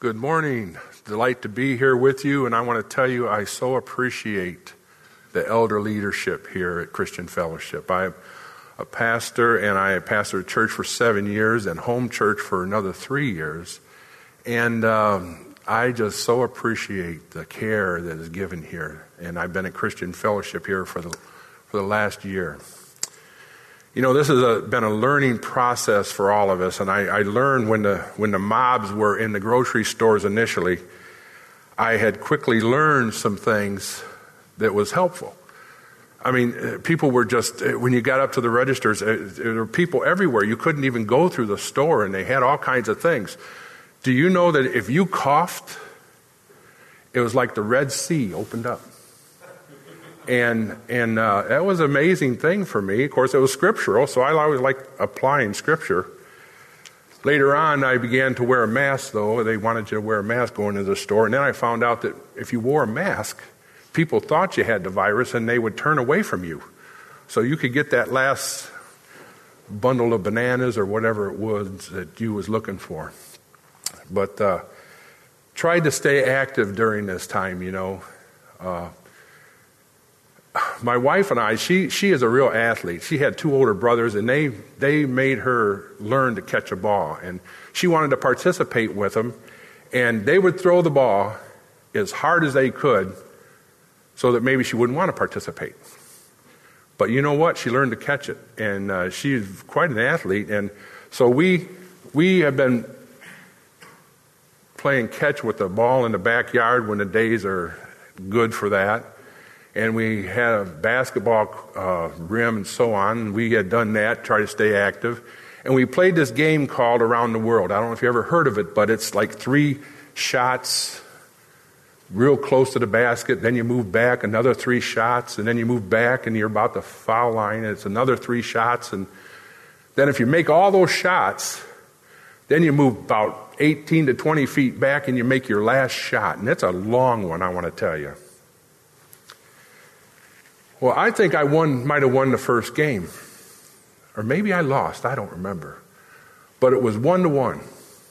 Good morning. Delight to be here with you, and I want to tell you I so appreciate the elder leadership here at Christian Fellowship. I'm a pastor, and I pastored a church for 7 years and home church for another 3 years, and I just so appreciate the care that is given here, and I've been at Christian Fellowship here for the last year. You know, this has been a learning process for all of us, and I learned when the mobs were in the grocery stores initially, I had quickly learned some things that was helpful. I mean, people were just, when you got up to the registers, there were people everywhere. You couldn't even go through the store, and they had all kinds of things. Do you know that if you coughed, it was like the Red Sea opened up? And that was an amazing thing for me. Of course, it was scriptural, so I always liked applying scripture. Later on, I began to wear a mask, though. They wanted you to wear a mask going into the store. And then I found out that if you wore a mask, people thought you had the virus, and they would turn away from you. So you could get that last bundle of bananas or whatever it was that you was looking for. But tried to stay active during this time, you know. My wife and I, she is a real athlete. She had 2 older brothers, and they made her learn to catch a ball. And she wanted to participate with them, and they would throw the ball as hard as they could so that maybe she wouldn't want to participate. But you know what? She learned to catch it, and she's quite an athlete. And so we have been playing catch with the ball in the backyard when the days are good for that. And we had a basketball rim and so on. We had done that, try to stay active. And we played this game called Around the World. I don't know if you ever heard of it, but it's like 3 shots real close to the basket. Then you move back, another 3 shots. And then you move back, and you're about the foul line. And it's another 3 shots. And then if you make all those shots, then you move about 18 to 20 feet back, and you make your last shot. And that's a long one, I want to tell you. Well, I think I might have won the first game. Or maybe I lost, I don't remember. But it was 1-1.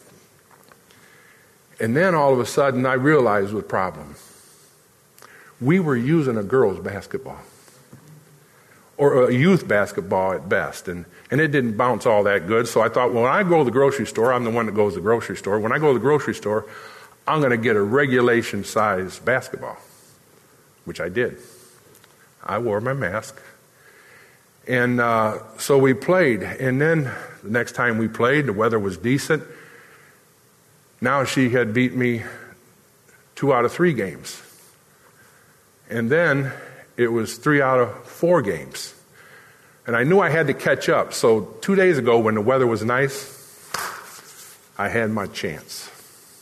And then all of a sudden I realized the problem. We were using a girls' basketball. Or a youth basketball at best. And it didn't bounce all that good. So I thought, well, when I go to the grocery store, I'm the one that goes to the grocery store. When I go to the grocery store, I'm going to get a regulation size basketball. Which I did. I wore my mask. And so we played. And then the next time we played, the weather was decent. Now she had beat me 2 out of 3 games. And then it was 3 out of 4 games. And I knew I had to catch up. So 2 days ago when the weather was nice, I had my chance.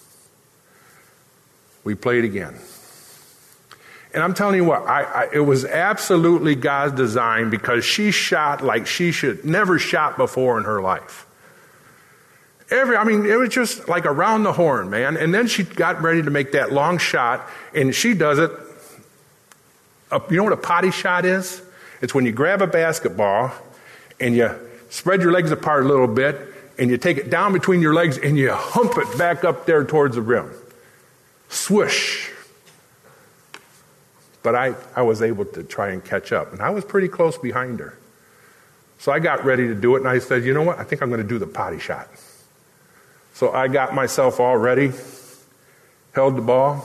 We played again. And I'm telling you what, it was absolutely God's design because she shot like she should never shot before in her life. It was just like around the horn, man. And then she got ready to make that long shot, and she does it. You know what a potty shot is? It's when you grab a basketball and you spread your legs apart a little bit, and you take it down between your legs and you hump it back up there towards the rim. Swoosh. But I was able to try and catch up. And I was pretty close behind her. So I got ready to do it, and I said, you know what? I think I'm going to do the potty shot. So I got myself all ready, held the ball,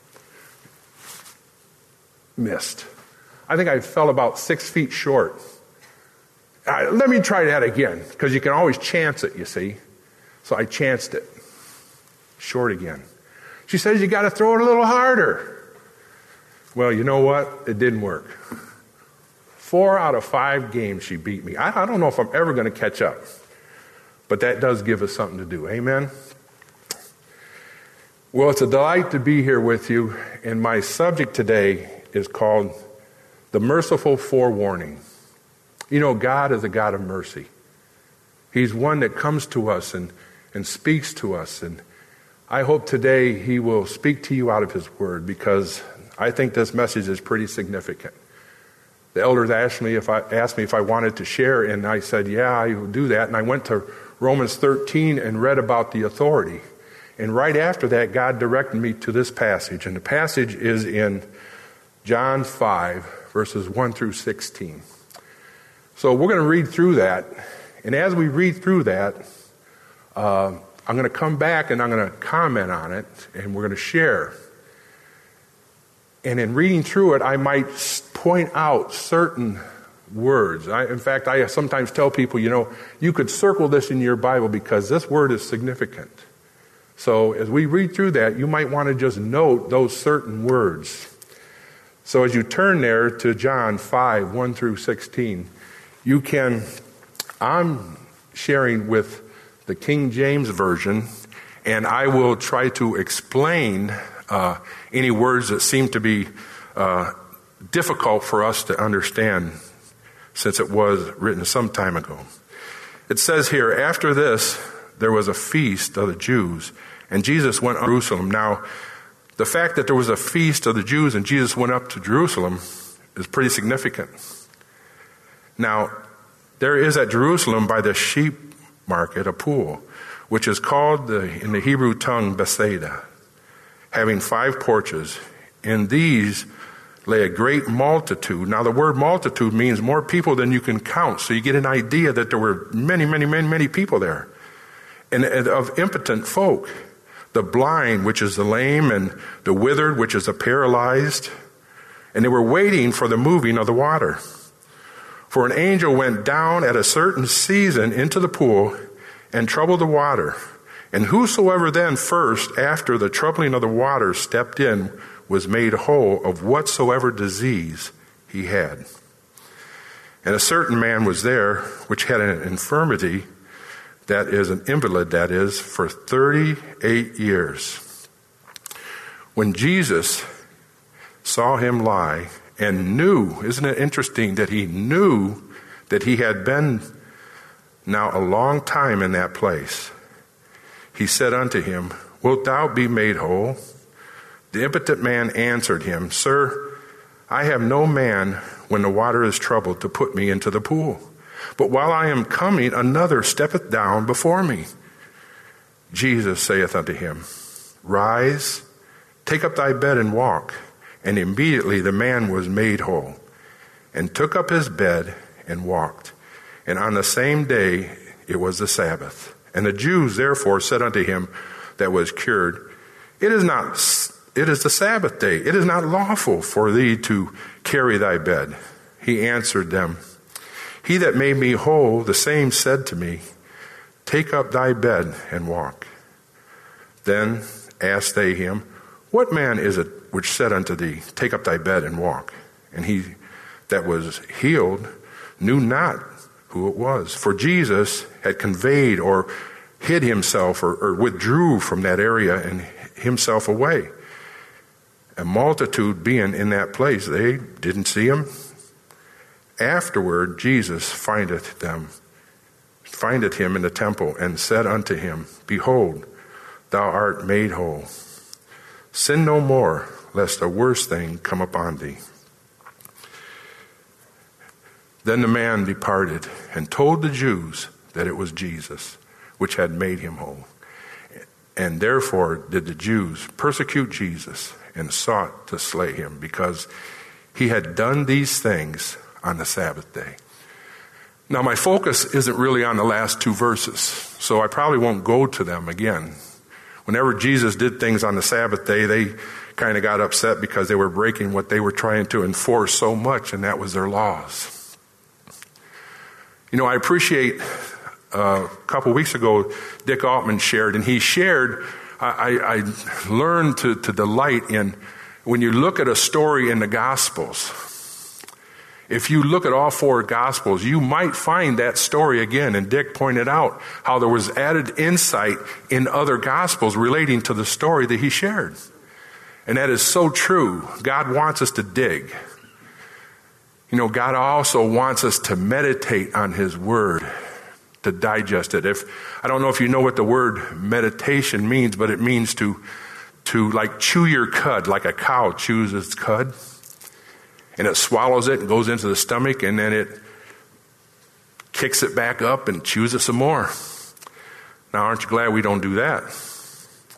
missed. I think I fell about 6 feet short. Let me try that again, because you can always chance it, you see. So I chanced it. Short again. She says, you got to throw it a little harder. Well, you know what? It didn't work. 4 out of 5 games she beat me. I don't know if I'm ever going to catch up. But that does give us something to do. Amen? Well, it's a delight to be here with you. And my subject today is called The Merciful Forewarning. You know, God is a God of mercy. He's one that comes to us and speaks to us. And I hope today he will speak to you out of his word, because I think this message is pretty significant. The elders asked me if I wanted to share, and I said, yeah, I will do that. And I went to Romans 13 and read about the authority. And right after that, God directed me to this passage. And the passage is in John 5, verses 1 through 16. So we're going to read through that. And as we read through that, I'm going to come back and I'm going to comment on it. And we're going to share. And in reading through it, I might point out certain words. In fact, I sometimes tell people, you could circle this in your Bible because this word is significant. So as we read through that, you might want to just note those certain words. So as you turn there to John 5, 1 through 16, I'm sharing with the King James Version, and I will try to explain any words that seem to be difficult for us to understand, since it was written some time ago. It says here, after this, there was a feast of the Jews, and Jesus went up to Jerusalem. Now, the fact that there was a feast of the Jews and Jesus went up to Jerusalem is pretty significant. Now, there is at Jerusalem by the sheep market a pool, which is called in the Hebrew tongue Bethesda, having 5 porches. In these lay a great multitude. Now, the word multitude means more people than you can count. So you get an idea that there were many people there. And of impotent folk, the blind, which is the lame, and the withered, which is the paralyzed. And they were waiting for the moving of the water. For an angel went down at a certain season into the pool and troubled the water. And whosoever then first, after the troubling of the water, stepped in, was made whole of whatsoever disease he had. And a certain man was there, which had an infirmity, that is an invalid, that is, for 38 years. When Jesus saw him lie and knew, isn't it interesting that he knew that he had been now a long time in that place, he said unto him, Wilt thou be made whole? The impotent man answered him, Sir, I have no man when the water is troubled to put me into the pool. But while I am coming, another steppeth down before me. Jesus saith unto him, Rise, take up thy bed and walk. And immediately the man was made whole, and took up his bed and walked. And on the same day it was the Sabbath. And the Jews therefore said unto him that was cured, It is the Sabbath day. It is not lawful for thee to carry thy bed. He answered them, He that made me whole, the same said to me, Take up thy bed and walk. Then asked they him, What man is it which said unto thee, Take up thy bed and walk? And he that was healed knew not who it was. For Jesus had conveyed or hid himself or withdrew from that area and himself away. A multitude being in that place, they didn't see him. Afterward, Jesus findeth him in the temple, and said unto him, Behold, thou art made whole. Sin no more, lest a worse thing come upon thee. Then the man departed, and told the Jews that it was Jesus, which had made him whole. And therefore did the Jews persecute Jesus, and sought to slay him, because he had done these things on the Sabbath day. Now, my focus isn't really on the last 2 verses, so I probably won't go to them again. Whenever Jesus did things on the Sabbath day, they kind of got upset because they were breaking what they were trying to enforce so much, and that was their laws. I appreciate a couple weeks ago, Dick Altman shared, and he shared, I learned to delight in, when you look at a story in the Gospels, if you look at all 4 Gospels, you might find that story again. And Dick pointed out how there was added insight in other Gospels relating to the story that he shared. And that is so true. God wants us to dig. God also wants us to meditate on His Word, to digest it. I don't know if you know what the word meditation means, but it means to like chew your cud, like a cow chews its cud. And it swallows it and goes into the stomach, and then it kicks it back up and chews it some more. Now, aren't you glad we don't do that?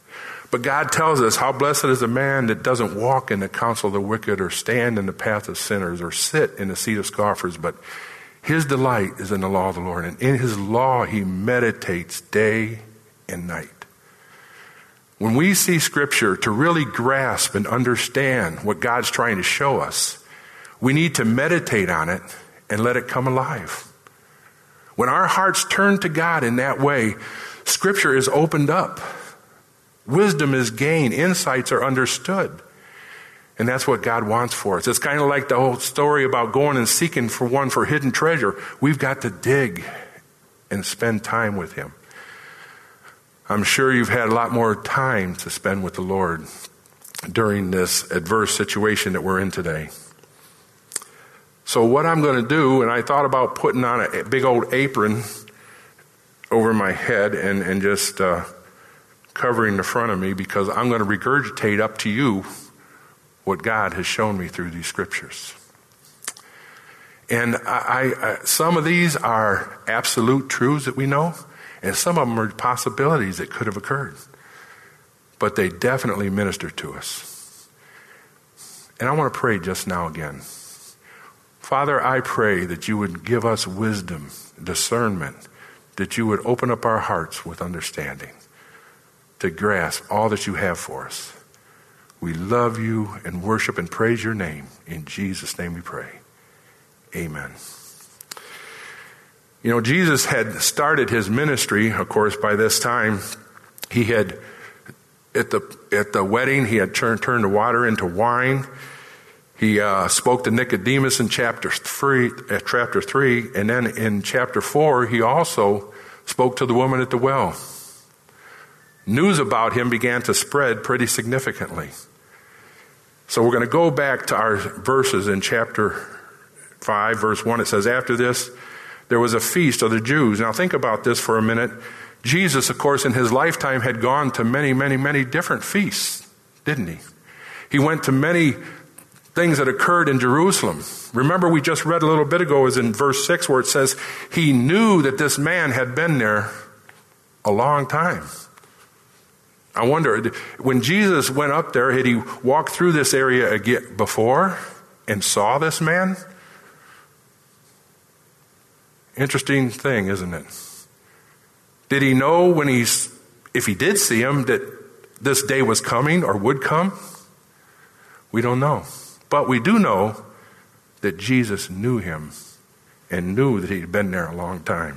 But God tells us, how blessed is the man that doesn't walk in the counsel of the wicked, or stand in the path of sinners, or sit in the seat of scoffers, but his delight is in the law of the Lord, and in his law he meditates day and night. When we see Scripture, to really grasp and understand what God's trying to show us, we need to meditate on it and let it come alive. When our hearts turn to God in that way, Scripture is opened up. Wisdom is gained. Insights are understood. And that's what God wants for us. It's kind of like the whole story about going and seeking for hidden treasure. We've got to dig and spend time with him. I'm sure you've had a lot more time to spend with the Lord during this adverse situation that we're in today. So what I'm going to do, and I thought about putting on a big old apron over my head and just covering the front of me, because I'm going to regurgitate up to you what God has shown me through these scriptures. And some of these are absolute truths that we know, and some of them are possibilities that could have occurred. But they definitely minister to us. And I want to pray just now again. Father, I pray that you would give us wisdom, discernment, that you would open up our hearts with understanding to grasp all that you have for us. We love you and worship and praise your name. In Jesus' name we pray. Amen. You know, Jesus had started his ministry, of course, by this time. He had, at the wedding, he had turned the water into wine. He spoke to Nicodemus in chapter 3, and then in chapter 4, he also spoke to the woman at the well. News about him began to spread pretty significantly. So we're going to go back to our verses in chapter 5, verse 1. It says, after this, there was a feast of the Jews. Now think about this for a minute. Jesus, of course, in his lifetime had gone to many, many, many different feasts, didn't he? He went to many things that occurred in Jerusalem. Remember, we just read a little bit ago, is in verse 6, where it says, he knew that this man had been there a long time. I wonder, when Jesus went up there, had he walked through this area again before and saw this man? Interesting thing, isn't it? Did he know if he did see him, that this day was coming or would come? We don't know. But we do know that Jesus knew him and knew that he'd been there a long time.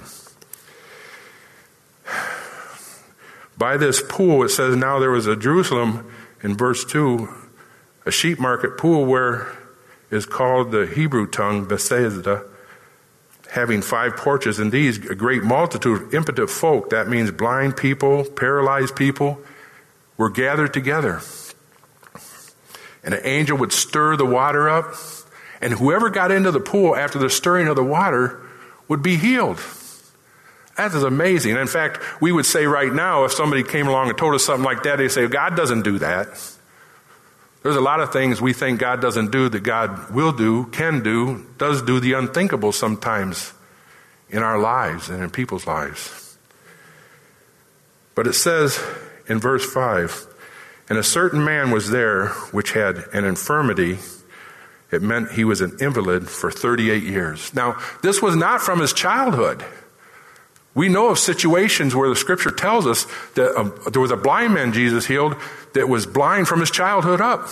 By this pool, it says, now there was a Jerusalem, in verse 2, a sheep market pool where is called the Hebrew tongue Bethesda, having 5 porches, and these a great multitude of impotent folk, that means blind people, paralyzed people, were gathered together. And an angel would stir the water up, and whoever got into the pool after the stirring of the water would be healed. That is amazing. In fact, we would say right now, if somebody came along and told us something like that, they'd say, God doesn't do that. There's a lot of things we think God doesn't do that God will do, can do, does do the unthinkable sometimes in our lives and in people's lives. But it says in verse 5, and a certain man was there which had an infirmity. It meant he was an invalid for 38 years. Now, this was not from his childhood. We know of situations where the scripture tells us that there was a blind man Jesus healed that was blind from his childhood up.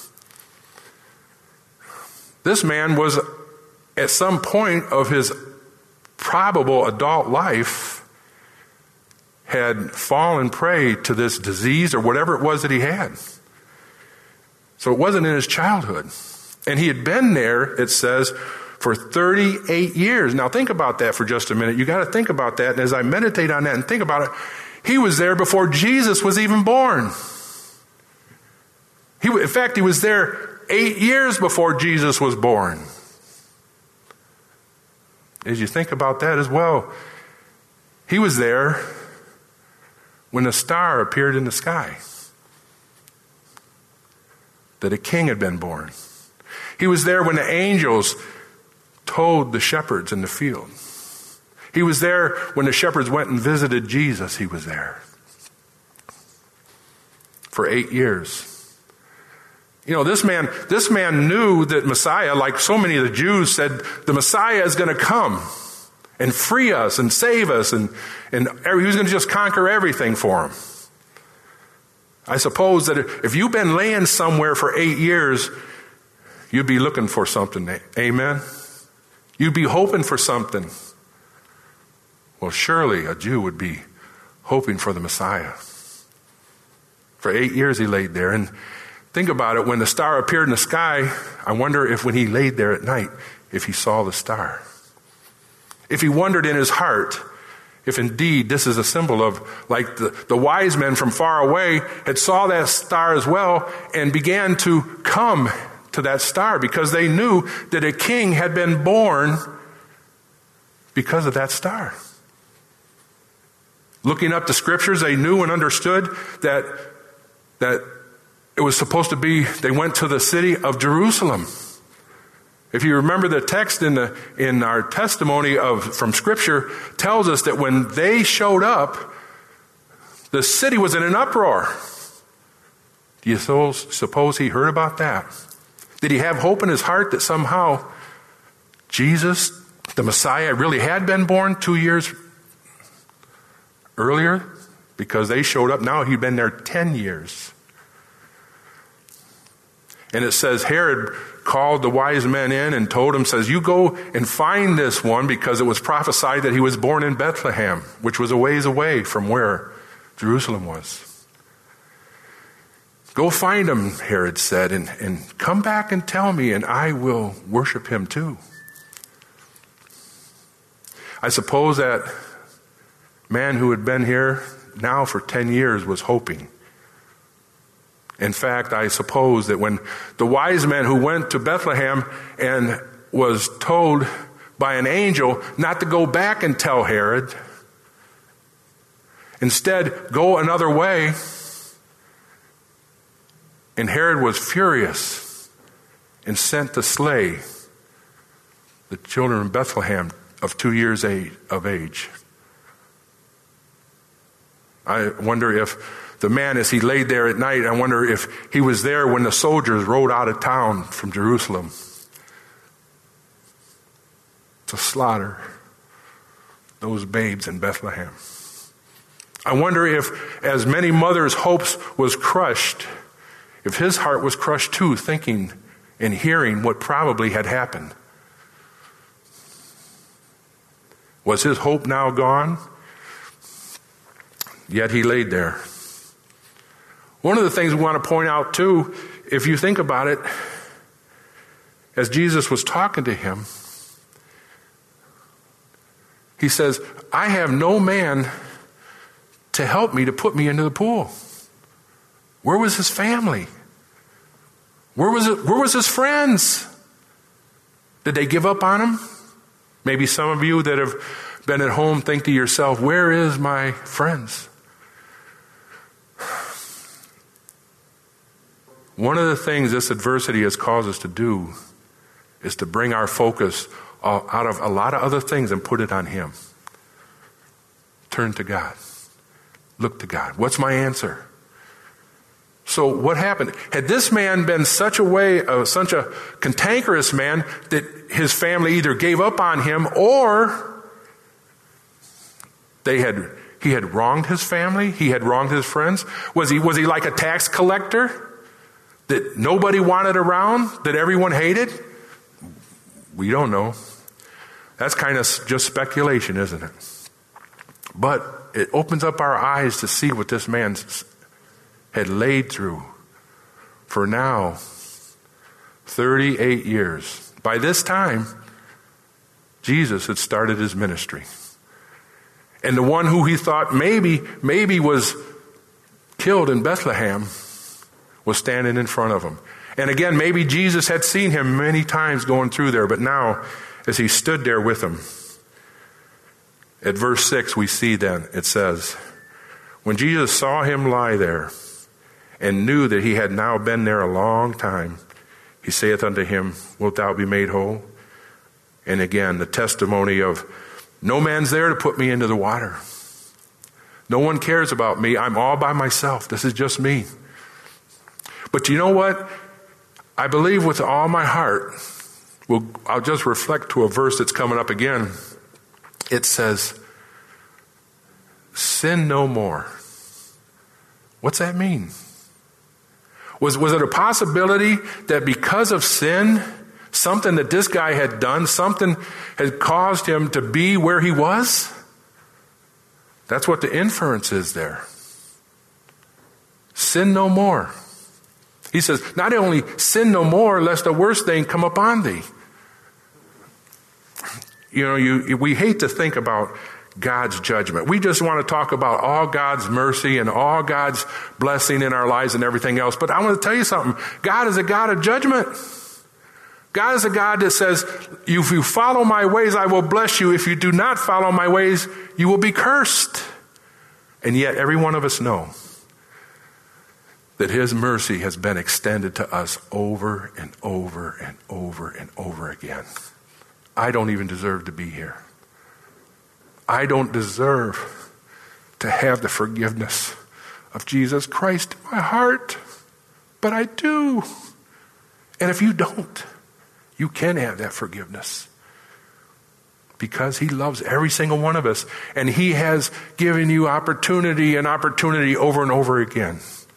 This man was, at some point of his probable adult life, had fallen prey to this disease or whatever it was that he had. So it wasn't in his childhood. And he had been there, it says, for 38 years. Now think about that for just a minute. You got to think about that. And as I meditate on that and think about it, he was there before Jesus was even born. In fact, he was there 8 years before Jesus was born. As you think about that as well, he was there when a star appeared in the sky, that a king had been born. He was there when the angels told the shepherds in the field. He was there when the shepherds went and visited Jesus. He was there. for 8 years. You know, this man knew that Messiah, like so many of the Jews, said the Messiah is going to come and free us and save us, and he was going to just conquer everything for him. I suppose that if you've been laying somewhere for 8 years, you'd be looking for something. Amen? You'd be hoping for something. Well, surely a Jew would be hoping for the Messiah. For 8 years he laid there. And think about it, when the star appeared in the sky, I wonder if when he laid there at night, if he saw the star. If he wondered in his heart, if indeed this is a symbol of, like the wise men from far away had saw that star as well and began to come to that star because they knew that a king had been born because of that star. Looking up the scriptures, they knew and understood that it was supposed to be, they went to the city of Jerusalem. If you remember the text in our testimony from Scripture tells us that when they showed up, the city was in an uproar. Do you suppose he heard about that? Did he have hope in his heart that somehow Jesus, the Messiah, really had been born 2 years earlier? Because they showed up, now he'd been there 10 years. And it says Herod called the wise men in and told them, says, you go and find this one, because it was prophesied that he was born in Bethlehem, which was a ways away from where Jerusalem was. Go find him, Herod said, and come back and tell me, and I will worship him too. I suppose that man who had been here now for 10 years was hoping. In fact, I suppose that when the wise men who went to Bethlehem and was told by an angel not to go back and tell Herod, instead go another way, and Herod was furious and sent to slay the children of Bethlehem of 2 years of age. I wonder if the man, as he laid there at night, I wonder if he was there when the soldiers rode out of town from Jerusalem to slaughter those babes in Bethlehem. I wonder if, as many mothers' hopes was crushed, if his heart was crushed too, thinking and hearing what probably had happened. Was his hope now gone? Yet he laid there. One of the things we want to point out too, if you think about it, as Jesus was talking to him, he says, I have no man to help me to put me into the pool. Where was his family? Where was his friends? Did they give up on him? Maybe some of you that have been at home think to yourself, where is my friends? One of the things this adversity has caused us to do is to bring our focus out of a lot of other things and put it on Him. Turn to God. Look to God. What's my answer? So what happened? Had this man been such a cantankerous man that his family either gave up on him or he had wronged his family, he had wronged his friends? Was he like a tax collector that nobody wanted around, that everyone hated? We don't know. That's kind of just speculation, isn't it? But it opens up our eyes to see what this man had laid through for now 38 years. By this time, Jesus had started his ministry. And the one who he thought maybe was killed in Bethlehem was standing in front of him. And again, maybe Jesus had seen him many times going through there, but now as he stood there with him, at verse 6 we see then, it says, when Jesus saw him lie there and knew that he had now been there a long time, he saith unto him, wilt thou be made whole? And again, the testimony of, no man's there to put me into the water. No one cares about me. I'm all by myself. This is just me. But you know what? I believe with all my heart, I'll just reflect to a verse that's coming up again. It says, sin no more. What's that mean? Was it a possibility that because of sin, something that this guy had done, something had caused him to be where he was? That's what the inference is there. Sin no more. He says, not only sin no more, lest the worst thing come upon thee. You know, we hate to think about God's judgment. We just want to talk about all God's mercy and all God's blessing in our lives and everything else. But I want to tell you something. God is a God of judgment. God is a God that says, if you follow my ways, I will bless you. If you do not follow my ways, you will be cursed. And yet every one of us know that his mercy has been extended to us over and over and over and over again. I don't even deserve to be here. I don't deserve to have the forgiveness of Jesus Christ in my heart, but I do. And if you don't, you can have that forgiveness because he loves every single one of us, and he has given you opportunity and opportunity over and over again.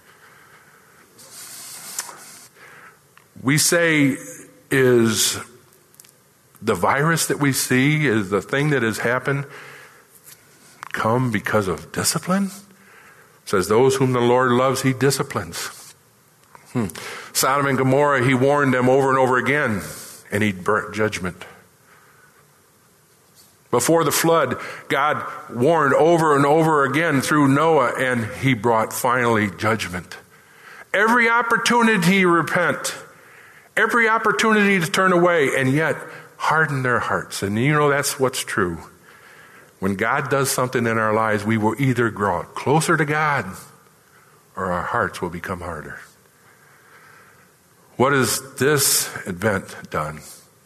We say, is the virus that we see, is the thing that has happened, come because of discipline? It says, those whom the Lord loves, he disciplines. Sodom and Gomorrah, he warned them over and over again, and he brought judgment. Before the flood, God warned over and over again through Noah, and he brought finally judgment. Every opportunity to repent, every opportunity to turn away, and yet harden their hearts. And you know that's what's true. When God does something in our lives, we will either grow closer to God or our hearts will become harder. What has this event done?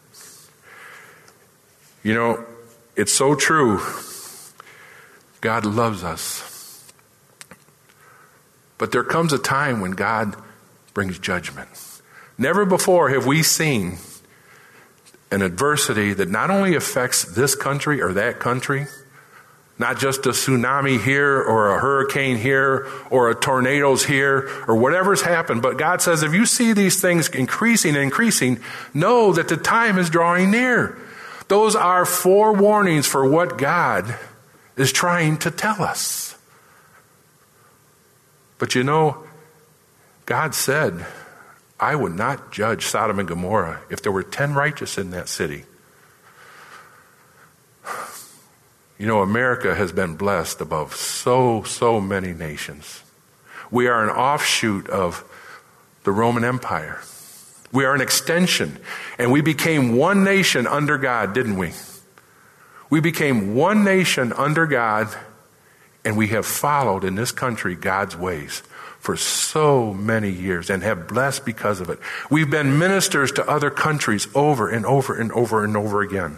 You know, it's so true. God loves us. But there comes a time when God brings judgment. Never before have we seen an adversity that not only affects this country or that country, not just a tsunami here or a hurricane here or a tornadoes here or whatever's happened, but God says if you see these things increasing and increasing, know that the time is drawing near. Those are forewarnings for what God is trying to tell us. But you know, God said, I would not judge Sodom and Gomorrah if there were 10 righteous in that city. You know, America has been blessed above so many nations. We are an offshoot of the Roman Empire. We are an extension. And we became one nation under God, didn't we? We became one nation under God, and we have followed in this country God's ways for so many years and have blessed because of it. We've been ministers to other countries over and over and over and over again.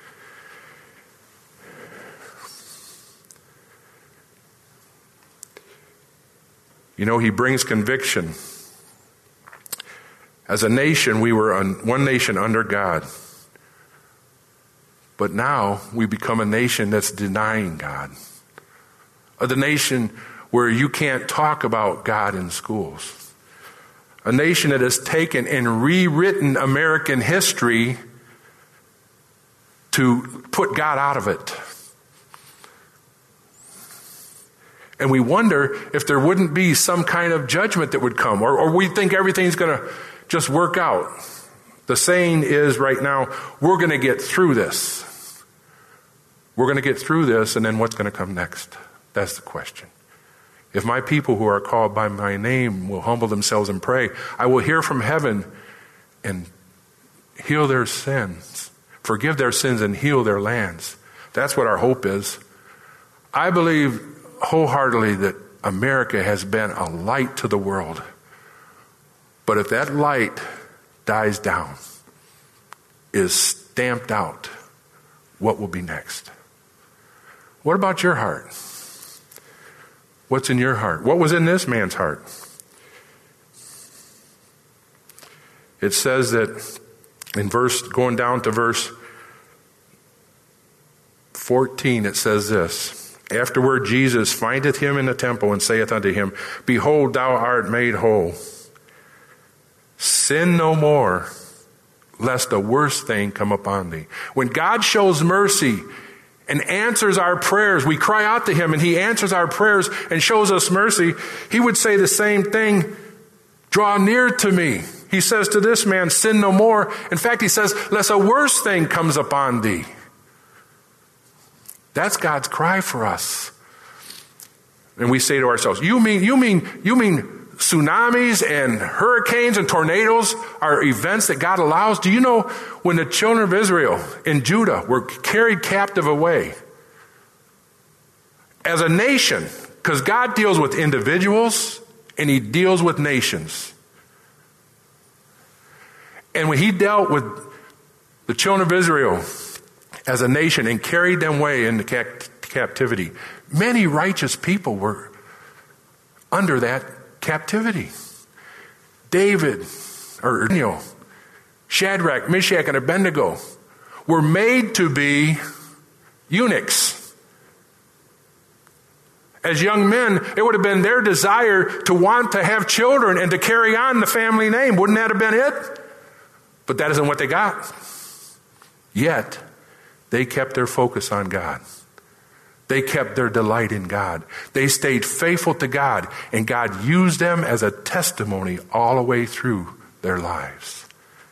You know, he brings conviction. As a nation, we were one nation under God. But now we become a nation that's denying God. The nation where you can't talk about God in schools. A nation that has taken and rewritten American history to put God out of it. And we wonder if there wouldn't be some kind of judgment that would come, or we think everything's going to just work out. The saying is right now, we're going to get through this. We're going to get through this, and then what's going to come next? That's the question. If my people who are called by my name will humble themselves and pray, I will hear from heaven and heal their sins, forgive their sins and heal their lands. That's what our hope is. I believe wholeheartedly that America has been a light to the world. But if that light dies down, is stamped out, what will be next? What about your heart? What's in your heart? What was in this man's heart? It says that going down to verse 14, it says this. Afterward Jesus findeth him in the temple and saith unto him, Behold, thou art made whole. Sin no more, lest a worse thing come upon thee. When God shows mercy and answers our prayers, we cry out to him and he answers our prayers and shows us mercy. He would say the same thing, draw near to me. He says to this man, sin no more. In fact, he says, lest a worse thing comes upon thee. That's God's cry for us. And we say to ourselves, you mean tsunamis and hurricanes and tornadoes are events that God allows? Do you know when the children of Israel in Judah were carried captive away as a nation, because God deals with individuals and he deals with nations. And when he dealt with the children of Israel as a nation and carried them away into captivity, many righteous people were under that captivity. David, or Daniel, Shadrach, Meshach, and Abednego were made to be eunuchs. As young men, it would have been their desire to want to have children and to carry on the family name. Wouldn't that have been it? But that isn't what they got. Yet, they kept their focus on God. They kept their delight in God. They stayed faithful to God, and God used them as a testimony all the way through their lives.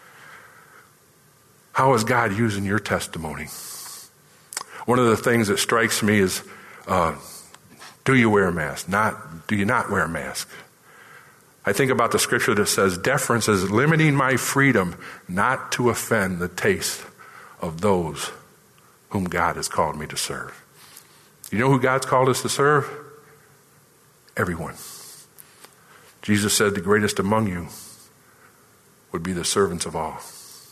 How is God using your testimony? One of the things that strikes me is, do you wear a mask? Do you not wear a mask? I think about the scripture that says, deference is limiting my freedom not to offend the taste of those whom God has called me to serve. You know who God's called us to serve? Everyone. Jesus said the greatest among you would be the servants of all.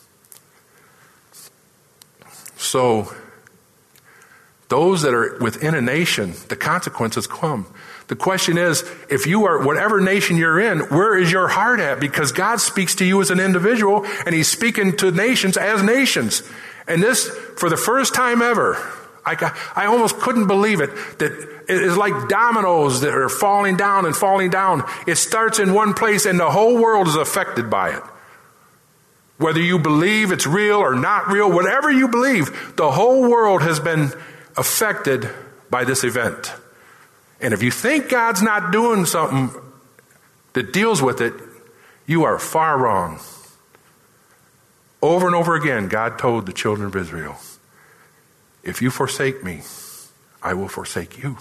So, those that are within a nation, the consequences come. The question is, if you are, whatever nation you're in, where is your heart at? Because God speaks to you as an individual, and he's speaking to nations as nations. And this, for the first time ever, I almost couldn't believe it, that it is like dominoes that are falling down and falling down. It starts in one place and the whole world is affected by it. Whether you believe it's real or not real, whatever you believe, the whole world has been affected by this event. And if you think God's not doing something that deals with it, you are far wrong. Over and over again, God told the children of Israel, if you forsake me, I will forsake you.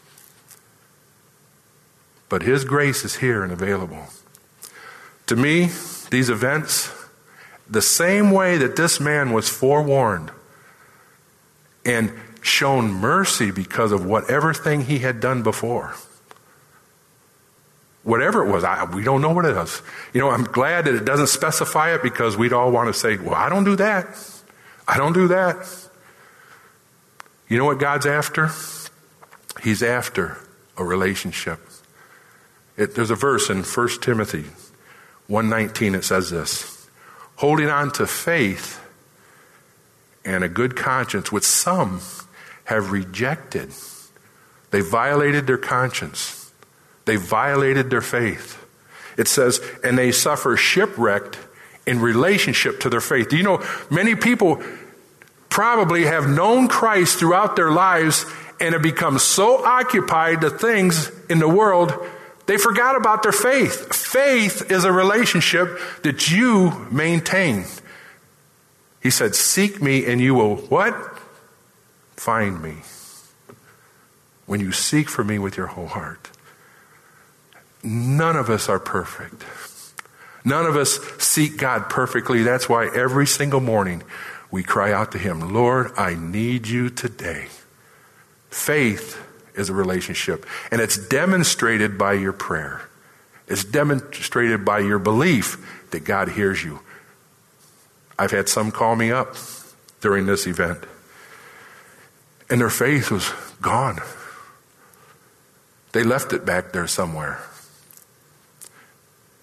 But his grace is here and available. To me, these events, the same way that this man was forewarned and shown mercy because of whatever thing he had done before. Whatever it was, we don't know what it is. You know, I'm glad that it doesn't specify it, because we'd all want to say, well, I don't do that. I don't do that. You know what God's after? He's after a relationship. There's a verse in 1 Timothy 1:19, it says this, holding on to faith and a good conscience, which some have rejected. They violated their conscience. They violated their faith. It says, and they suffer shipwrecked in relationship to their faith. Do you know, many people probably have known Christ throughout their lives and have become so occupied to things in the world, they forgot about their faith. Faith is a relationship that you maintain. He said, seek me and you will what? Find me. When you seek for me with your whole heart. None of us are perfect. None of us seek God perfectly. That's why every single morning we cry out to him, Lord, I need you today. Faith is a relationship, and it's demonstrated by your prayer. It's demonstrated by your belief that God hears you. I've had some call me up during this event, and their faith was gone. They left it back there somewhere.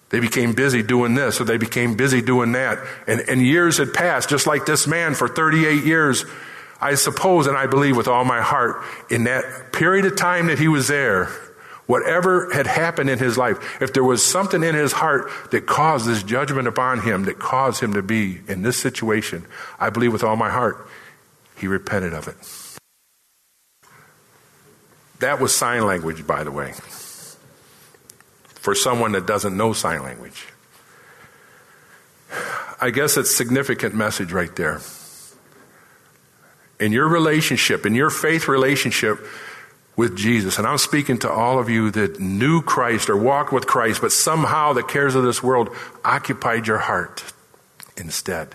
They became busy doing this, or they became busy doing that. And years had passed, just like this man for 38 years. I suppose and I believe with all my heart, in that period of time that he was there, whatever had happened in his life, if there was something in his heart that caused this judgment upon him, that caused him to be in this situation, I believe with all my heart, he repented of it. That was sign language, by the way, for someone that doesn't know sign language. I guess it's a significant message right there. In your relationship, in your faith relationship with Jesus, and I'm speaking to all of you that knew Christ or walked with Christ, but somehow the cares of this world occupied your heart instead.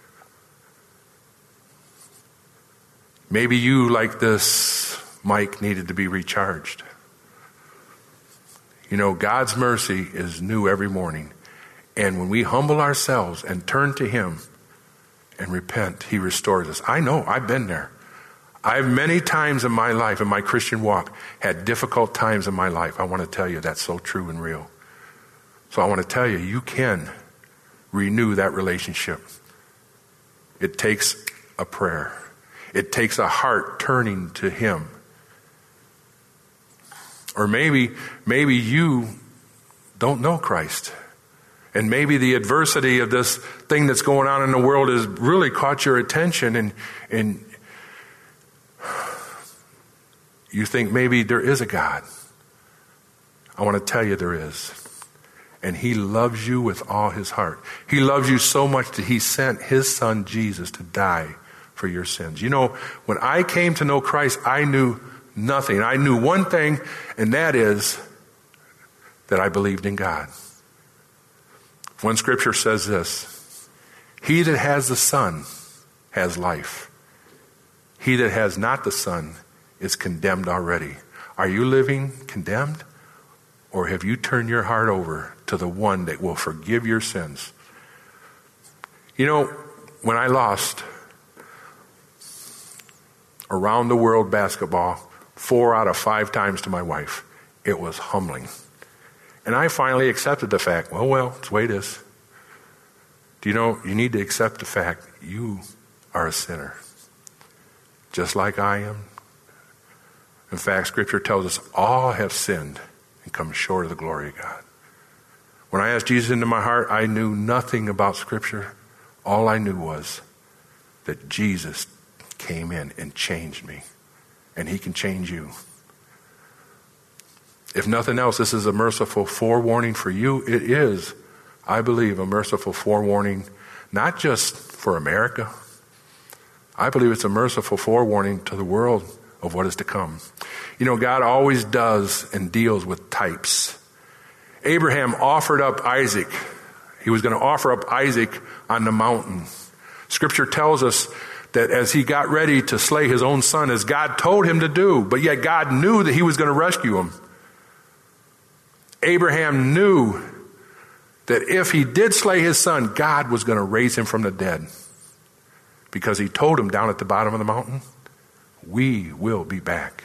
Maybe you, like this Mike, needed to be recharged. You know, God's mercy is new every morning. And when we humble ourselves and turn to Him and repent, He restores us. I know, I've been there. I've many times in my life, in my Christian walk, had difficult times in my life. I want to tell you that's so true and real. So I want to tell you, you can renew that relationship. It takes a prayer. It takes a heart turning to Him. Or maybe you don't know Christ. And maybe the adversity of this thing that's going on in the world has really caught your attention, and you think maybe there is a God. I want to tell you there is. And He loves you with all His heart. He loves you so much that He sent His Son Jesus to die for your sins. You know, when I came to know Christ, I knew nothing. I knew one thing, and that is that I believed in God. One scripture says this: he that has the Son has life. He that has not the Son is condemned already. Are you living condemned? Or have you turned your heart over to the one that will forgive your sins? You know, when I lost around the world basketball 4 out of 5 times to my wife, it was humbling. And I finally accepted the fact, well, it's the way it is. Do you know, you need to accept the fact you are a sinner, just like I am. In fact, Scripture tells us all have sinned and come short of the glory of God. When I asked Jesus into my heart, I knew nothing about Scripture. All I knew was that Jesus came in and changed me, and He can change you. If nothing else, this is a merciful forewarning for you. It is, I believe, a merciful forewarning, not just for America. I believe it's a merciful forewarning to the world of what is to come. You know, God always does and deals with types. Abraham offered up Isaac. He was going to offer up Isaac on the mountain. Scripture tells us that as he got ready to slay his own son, as God told him to do, but yet God knew that He was going to rescue him. Abraham knew that if he did slay his son, God was going to raise him from the dead. Because He told him down at the bottom of the mountain, we will be back.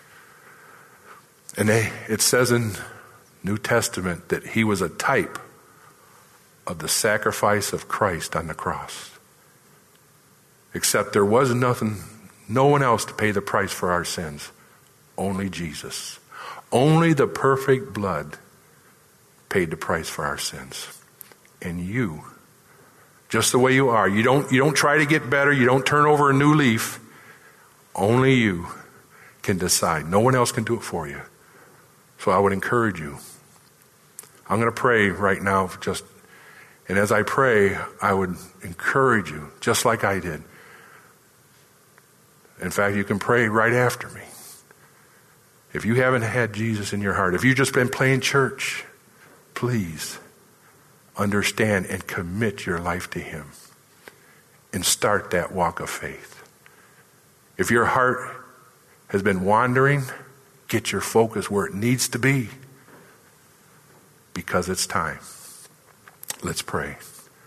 And it says in New Testament that he was a type of the sacrifice of Christ on the cross. Except there was no one else to pay the price for our sins. Only Jesus. Only the perfect blood paid the price for our sins. And you, just the way you are, you don't try to get better, you don't turn over a new leaf. Only you can decide. No one else can do it for you. So I would encourage you. I'm going to pray right now, and as I pray, I would encourage you, just like I did. In fact, you can pray right after me. If you haven't had Jesus in your heart, if you've just been playing church, please understand and commit your life to Him and start that walk of faith. If your heart has been wandering, get your focus where it needs to be, because it's time. Let's pray.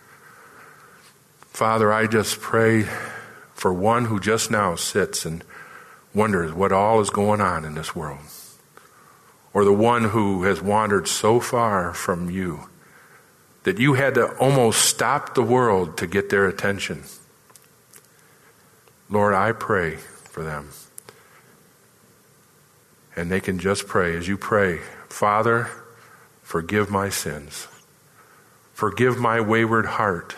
Father, I just pray for one who just now sits and wonders what all is going on in this world. Or the one who has wandered so far from you that you had to almost stop the world to get their attention. Lord, I pray for them. And they can just pray as you pray, Father, forgive my sins. Forgive my wayward heart.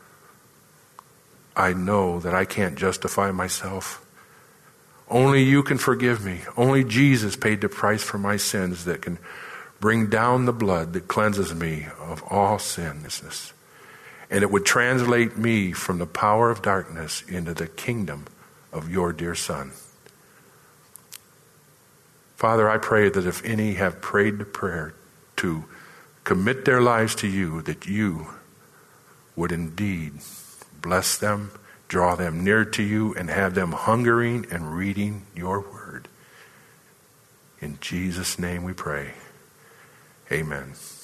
I know that I can't justify myself. Only you can forgive me. Only Jesus paid the price for my sins that can bring down the blood that cleanses me of all sinlessness. And it would translate me from the power of darkness into the kingdom of your dear Son. Father, I pray that if any have prayed the prayer to commit their lives to you, that you would indeed bless them, draw them near to you, and have them hungering and reading your word. In Jesus' name we pray. Amen.